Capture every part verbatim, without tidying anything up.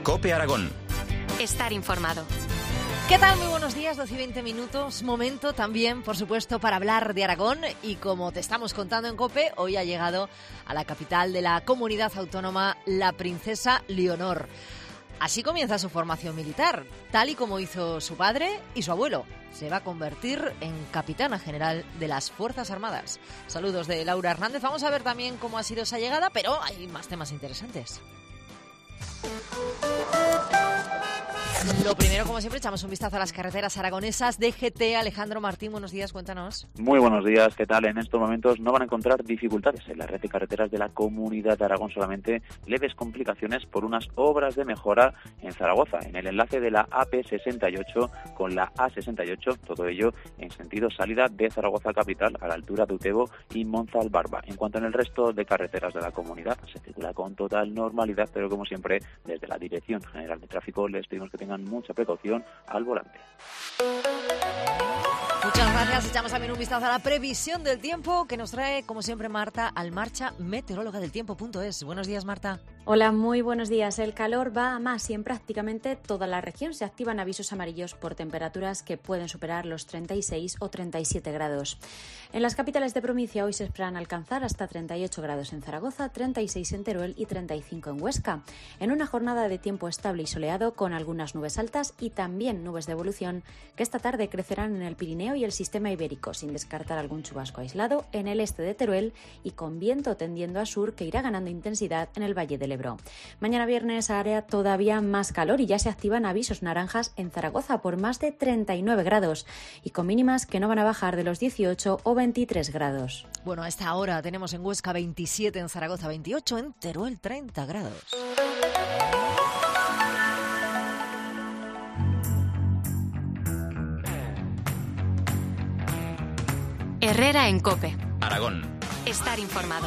COPE Aragón. Estar informado. ¿Qué tal? Muy buenos días, doce y veinte minutos. Momento también, por supuesto, para hablar de Aragón. Y como te estamos contando en COPE, hoy ha llegado a la capital de la comunidad autónoma la princesa Leonor. Así comienza su formación militar, tal y como hizo su padre y su abuelo. Se va a convertir en capitana general de las Fuerzas Armadas. Saludos de Laura Hernández. Vamos a ver también cómo ha sido esa llegada, pero hay más temas interesantes. Lo primero, como siempre, echamos un vistazo a las carreteras aragonesas. D G T, Alejandro Martín, buenos días, cuéntanos. Muy buenos días, ¿qué tal? En estos momentos no van a encontrar dificultades en la red de carreteras de la Comunidad de Aragón, solamente leves complicaciones por unas obras de mejora en Zaragoza, en el enlace de la A P sesenta y ocho con la A sesenta y ocho, todo ello en sentido salida de Zaragoza capital, a la altura de Utebo y Monzalbarba. En cuanto en el resto de carreteras de la comunidad, se circula con total normalidad, pero como siempre, desde la Dirección General de Tráfico les pedimos que tengan mucha precaución al volante. Muchas gracias. Echamos también un vistazo a la previsión del tiempo que nos trae, como siempre, Marta Almarcha, meteoróloga del tiempo punto es. Buenos días, Marta. Hola, muy buenos días. El calor va a más y en prácticamente toda la región se activan avisos amarillos por temperaturas que pueden superar los treinta y seis o treinta y siete grados. En las capitales de provincia hoy se esperan alcanzar hasta treinta y ocho grados en Zaragoza, treinta y seis en Teruel y treinta y cinco en Huesca. En una jornada de tiempo estable y soleado con algunas nubes altas y también nubes de evolución que esta tarde crecerán en el Pirineo y el sistema ibérico, sin descartar algún chubasco aislado en el este de Teruel y con viento tendiendo a sur que irá ganando intensidad en el Valle del Ebro. Mañana viernes hará todavía más calor y ya se activan avisos naranjas en Zaragoza por más de treinta y nueve grados y con mínimas que no van a bajar de los dieciocho o veintitrés grados. Bueno, a esta hora tenemos en Huesca veintisiete, en Zaragoza veintiocho, en Teruel treinta grados. Herrera en COPE. Aragón. Estar informado.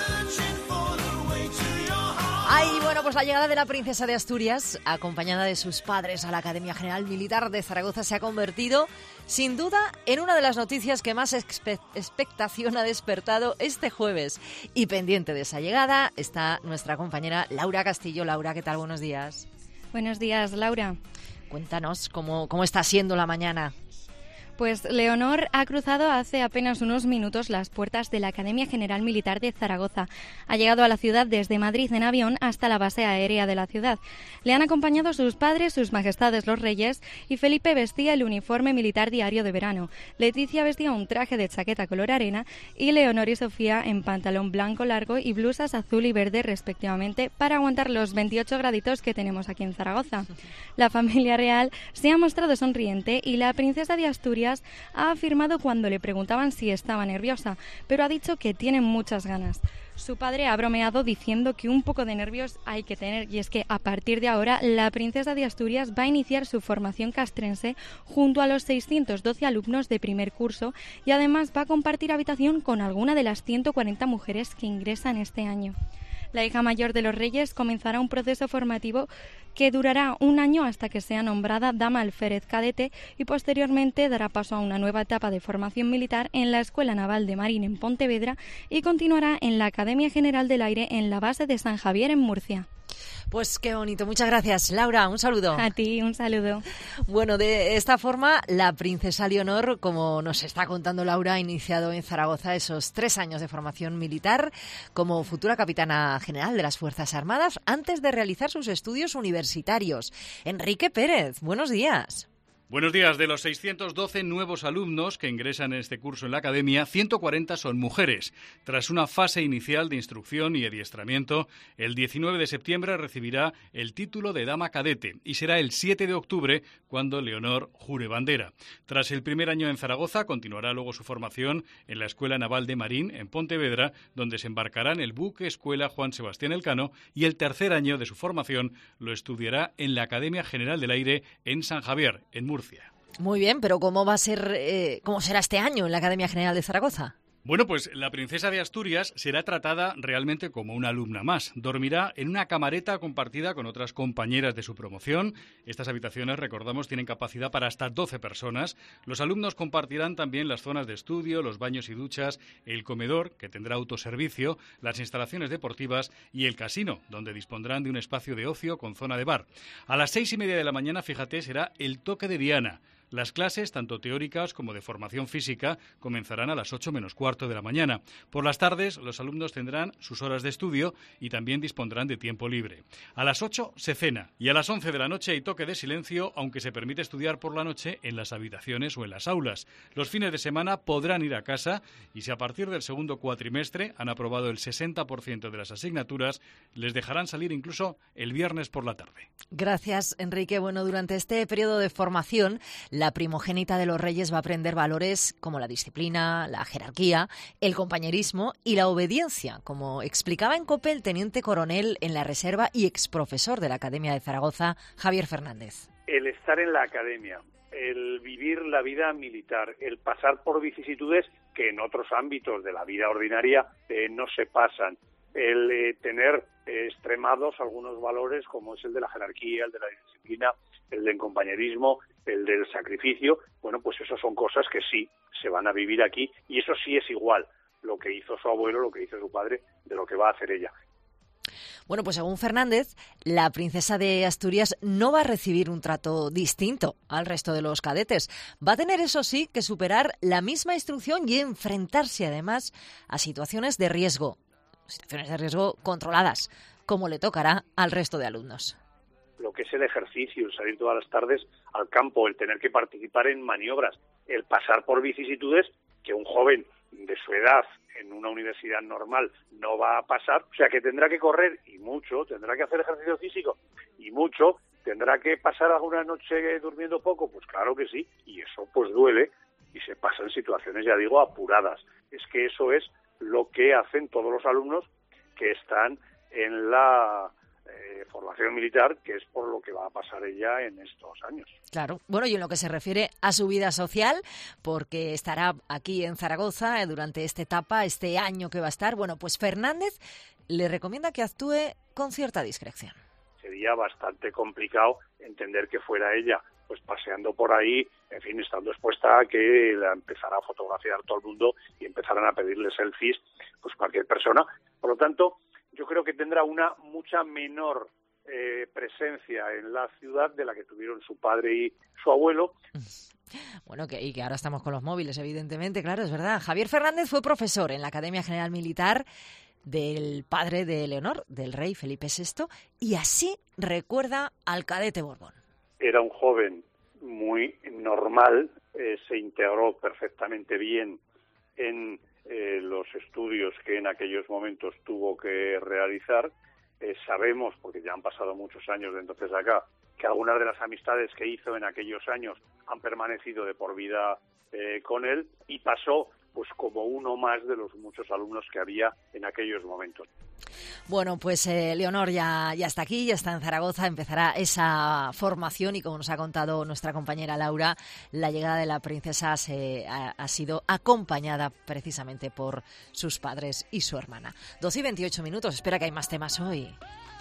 Ay, bueno, pues la llegada de la princesa de Asturias, acompañada de sus padres a la Academia General Militar de Zaragoza, se ha convertido, sin duda, en una de las noticias que más expe- expectación ha despertado este jueves. Y pendiente de esa llegada está nuestra compañera Laura Castillo. Laura, ¿qué tal? Buenos días. Buenos días, Laura. Cuéntanos cómo, cómo está siendo la mañana. Pues Leonor ha cruzado hace apenas unos minutos las puertas de la Academia General Militar de Zaragoza. Ha llegado a la ciudad desde Madrid en avión hasta la base aérea de la ciudad. Le han acompañado sus padres, sus majestades los reyes, y Felipe vestía el uniforme militar diario de verano. Leticia vestía un traje de chaqueta color arena y Leonor y Sofía en pantalón blanco largo y blusas azul y verde respectivamente para aguantar los veintiocho graditos que tenemos aquí en Zaragoza. La familia real se ha mostrado sonriente y la princesa de Asturias ha afirmado cuando le preguntaban si estaba nerviosa, pero ha dicho que tiene muchas ganas. Su padre ha bromeado diciendo que un poco de nervios hay que tener, y es que a partir de ahora la princesa de Asturias va a iniciar su formación castrense junto a los seiscientos doce alumnos de primer curso y además va a compartir habitación con alguna de las ciento cuarenta mujeres que ingresan este año. La hija mayor de los reyes comenzará un proceso formativo que durará un año hasta que sea nombrada dama alférez cadete y posteriormente dará paso a una nueva etapa de formación militar en la Escuela Naval de Marín en Pontevedra y continuará en la Academia General del Aire en la base de San Javier en Murcia. Pues qué bonito. Muchas gracias, Laura. Un saludo. A ti, un saludo. Bueno, de esta forma, la princesa Leonor, como nos está contando Laura, ha iniciado en Zaragoza esos tres años de formación militar como futura capitana general de las Fuerzas Armadas antes de realizar sus estudios universitarios. Enrique Pérez, buenos días. Buenos días. De los seiscientos doce nuevos alumnos que ingresan en este curso en la Academia, ciento cuarenta son mujeres. Tras una fase inicial de instrucción y adiestramiento, el diecinueve de septiembre recibirá el título de dama cadete y será el siete de octubre cuando Leonor jure bandera. Tras el primer año en Zaragoza, continuará luego su formación en la Escuela Naval de Marín en Pontevedra, donde se embarcará en el buque Escuela Juan Sebastián Elcano, y el tercer año de su formación lo estudiará en la Academia General del Aire en San Javier, en Murcia. Muy bien, pero ¿cómo va a ser, eh, cómo será este año en la Academia General de Zaragoza? Bueno, pues la princesa de Asturias será tratada realmente como una alumna más. Dormirá en una camareta compartida con otras compañeras de su promoción. Estas habitaciones, recordamos, tienen capacidad para hasta doce personas. Los alumnos compartirán también las zonas de estudio, los baños y duchas, el comedor, que tendrá autoservicio, las instalaciones deportivas y el casino, donde dispondrán de un espacio de ocio con zona de bar. A las seis y media de la mañana, fíjate, será el toque de Diana. Las clases, tanto teóricas como de formación física, comenzarán a las ocho menos cuarto de la mañana. Por las tardes, los alumnos tendrán sus horas de estudio y también dispondrán de tiempo libre. A las ocho se cena y a las once de la noche hay toque de silencio, aunque se permite estudiar por la noche en las habitaciones o en las aulas. Los fines de semana podrán ir a casa y si a partir del segundo cuatrimestre han aprobado el sesenta por ciento de las asignaturas, les dejarán salir incluso el viernes por la tarde. Gracias, Enrique. Bueno, durante este periodo de formación, la primogénita de los Reyes va a aprender valores como la disciplina, la jerarquía, el compañerismo y la obediencia, como explicaba en COPE el teniente coronel en la reserva y exprofesor de la Academia de Zaragoza, Javier Fernández. El estar en la academia, el vivir la vida militar, el pasar por vicisitudes que en otros ámbitos de la vida ordinaria eh, no se pasan, el eh, tener eh, extremados algunos valores como es el de la jerarquía, el de la disciplina, el del compañerismo, el del sacrificio, bueno, pues eso son cosas que sí se van a vivir aquí y eso sí es igual lo que hizo su abuelo, lo que hizo su padre, de lo que va a hacer ella. Bueno, pues según Fernández, la princesa de Asturias no va a recibir un trato distinto al resto de los cadetes. Va a tener, eso sí, que superar la misma instrucción y enfrentarse además a situaciones de riesgo, situaciones de riesgo controladas, como le tocará al resto de alumnos. Lo que es el ejercicio, el salir todas las tardes al campo, el tener que participar en maniobras, el pasar por vicisitudes que un joven de su edad en una universidad normal no va a pasar, o sea que tendrá que correr y mucho, tendrá que hacer ejercicio físico y mucho, tendrá que pasar alguna noche durmiendo poco, pues claro que sí, y eso pues duele y se pasa en situaciones, ya digo, apuradas. Es que eso es lo que hacen todos los alumnos que están en la Eh, formación militar, que es por lo que va a pasar ella en estos años. Claro. Bueno, y en lo que se refiere a su vida social, porque estará aquí en Zaragoza durante esta etapa, este año que va a estar, bueno, pues Fernández le recomienda que actúe con cierta discreción. Sería bastante complicado entender que fuera ella pues paseando por ahí, en fin, estando expuesta a que la empezara a fotografiar todo el mundo y empezaran a pedirle selfies, pues cualquier persona. Por lo tanto, yo creo que tendrá una mucha menor eh, presencia en la ciudad de la que tuvieron su padre y su abuelo. Bueno, que, y que ahora estamos con los móviles, evidentemente, claro, es verdad. Javier Fernández fue profesor en la Academia General Militar del padre de Leonor, del rey Felipe sexto, y así recuerda al cadete Borbón. Era un joven muy normal, eh, se integró perfectamente bien en Eh, los estudios que en aquellos momentos tuvo que realizar. Eh, sabemos, porque ya han pasado muchos años de entonces acá, que algunas de las amistades que hizo en aquellos años han permanecido de por vida eh, con él y pasó pues como uno más de los muchos alumnos que había en aquellos momentos. Bueno, pues eh, Leonor ya, ya está aquí, ya está en Zaragoza, empezará esa formación y como nos ha contado nuestra compañera Laura, la llegada de la princesa se, ha, ha sido acompañada precisamente por sus padres y su hermana. doce y veintiocho minutos, espera que hay más temas hoy.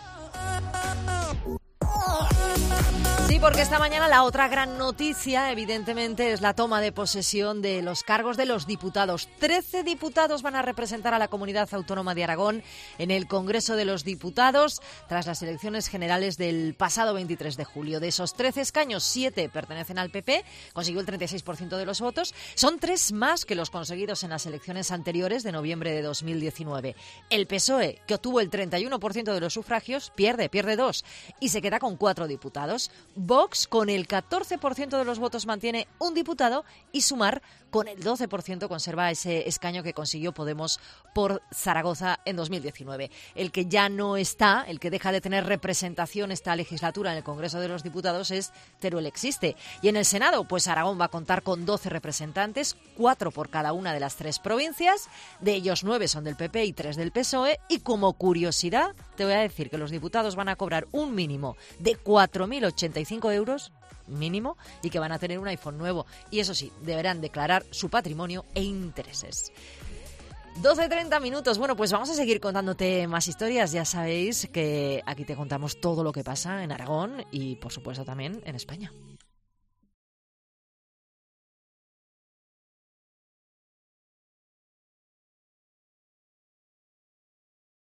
Sí, porque esta mañana la otra gran noticia, evidentemente, es la toma de posesión de los cargos de los diputados. Trece diputados van a representar a la Comunidad Autónoma de Aragón en el Congreso de los Diputados tras las elecciones generales del pasado veintitrés de julio. De esos trece escaños, siete pertenecen al P P, consiguió el treinta y seis por ciento de los votos. Son tres más que los conseguidos en las elecciones anteriores de noviembre de dos mil diecinueve. El P S O E, que obtuvo el treinta y uno por ciento de los sufragios, pierde, pierde dos y se queda con cuatro diputados. Vox, con el catorce por ciento de los votos, mantiene un diputado y Sumar, con el doce por ciento, conserva ese escaño que consiguió Podemos por Zaragoza en dos mil diecinueve. El que ya no está, el que deja de tener representación esta legislatura en el Congreso de los Diputados es Teruel Existe. Y en el Senado, pues Aragón va a contar con doce representantes, cuatro por cada una de las tres provincias, de ellos nueve son del P P y tres del P S O E, y como curiosidad te voy a decir que los diputados van a cobrar un mínimo de cuatro mil ochenta y cinco euros mínimo y que van a tener un iPhone nuevo. Y eso sí, deberán declarar su patrimonio e intereses. doce treinta minutos. Bueno, pues vamos a seguir contándote más historias. Ya sabéis que aquí te contamos todo lo que pasa en Aragón y, por supuesto, también en España.